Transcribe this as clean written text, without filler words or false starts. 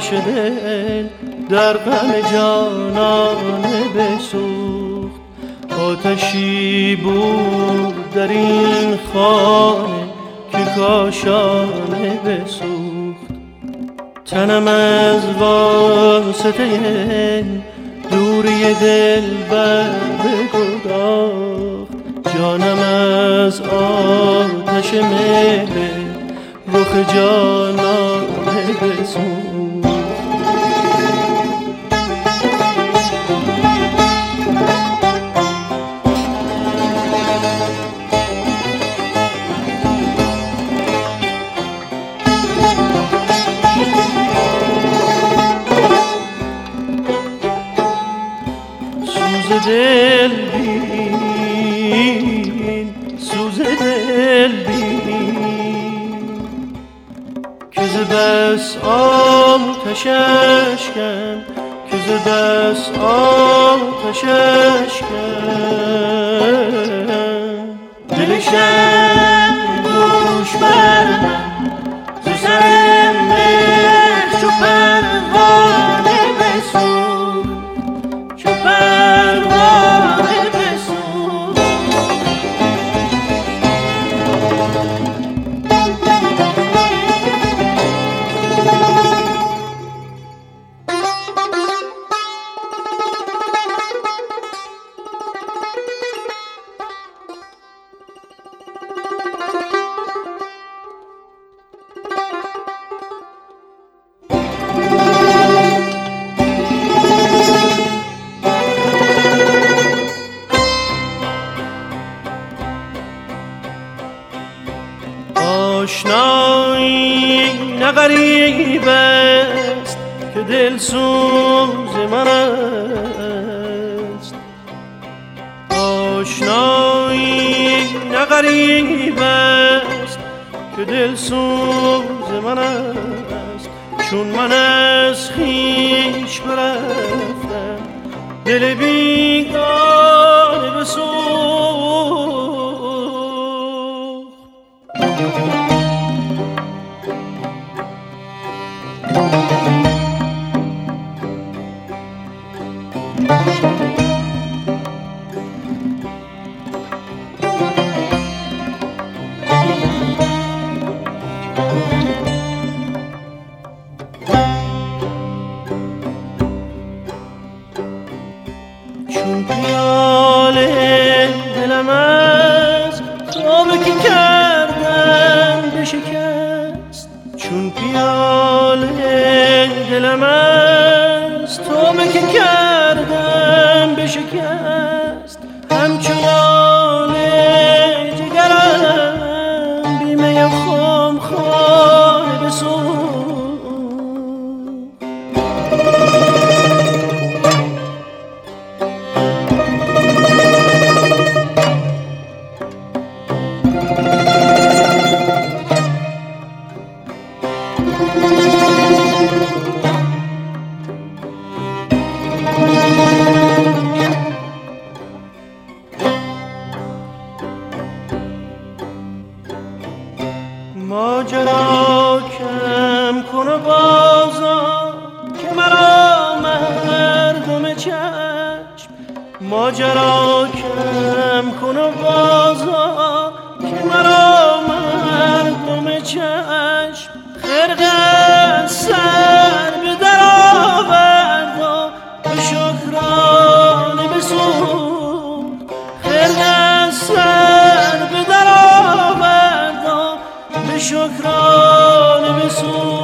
آتش دل در غم جانانه بسوخت. آتشی بود در این خانه که کاشانه بسوخت. تنم از واسطه دوری دل بر بگداخت. جانم از آتش مهر رخ جانانه بسوخت. دل بین، سوز دل بین که ز بس آتش اشکم، که ز بس آتش اشکم. دلشم دوش بر من ز سر مهر چو پروانه بسوخت، چو پروانه بسوخت. آشنایی نه غریب است که دل سوز من است. آشنایی نه غریب است که دل سوز من است. چون من از خویش برفتم دل بیگانه بسوخت. چون پیاله دلم از خوابه که کردم بشکست. چون پیاله دلم از توبه که کردم بشکست. همچون لاله جگرم بیمه خم خانه بسوخت. ماجرا کم کن و بازا که مرا مردم چشم. ماجرا کم کن و بازا که مرا مردم چشم. خرقه سر به در آورد و به شکرانه بسوخت. خرقه سر به در آورد و به شکرانه بسوخت.